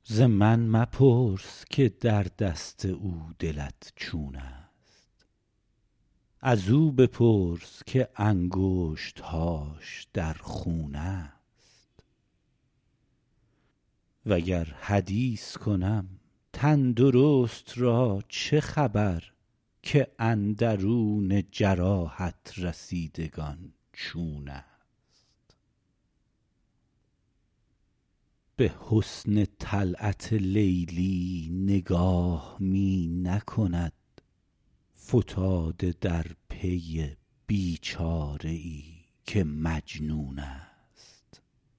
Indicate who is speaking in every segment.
Speaker 1: ز من مپرس که در دست او دلت چون است، از او بپرس که انگشت‌هاش در خون است. وگر حدیث کنم تندرست را چه خبر، که اندرون جراحت رسیدگان چون است. به حسن طلعت لیلی نگاه می نکند، فتاده در پی بیچاره ای که مجنون است.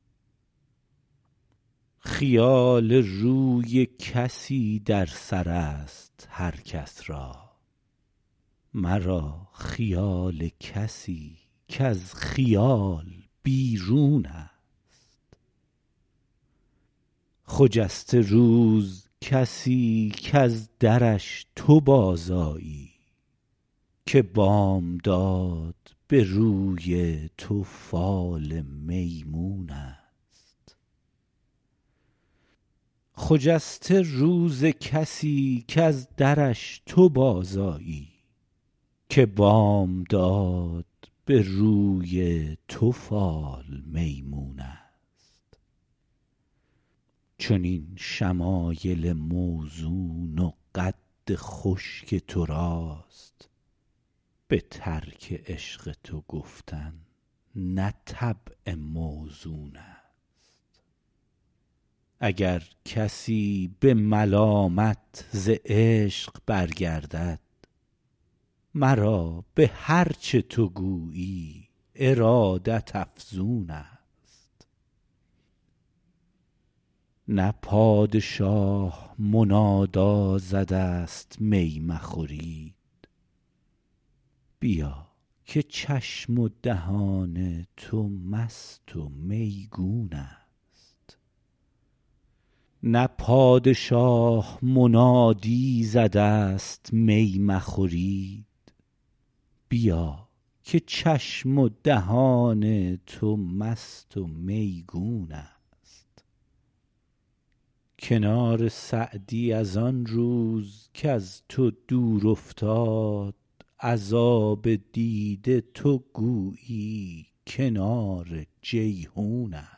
Speaker 1: خیال روی کسی در سر است هر کس را، مرا خیال کسی کز خیال بیرون است. خجسته روز کسی کز درش تو بازآیی، که بامداد به روی تو فال میمون است. خجسته روز کسی کز درش تو بازآیی، که بامداد به روی تو فال میمون است. چنین شمایل موزون و قد خشک تو راست، به ترک عشق تو گفتن نه طبع موزون است. اگر کسی به ملامت ز عشق برگردد، مرا به هر چه تو گویی ارادت افزون است. نه پادشاه منادا زده است می مخورید، بیا که چشم و دهان تو مست و میگون است. نه پادشاه منادی زده است می مخورید، بیا که چشم و دهان تو مست و میگون است. کنار سعدی از آن روز کز تو دور افتاد، عذاب دیده تو گویی کنار جیحون است.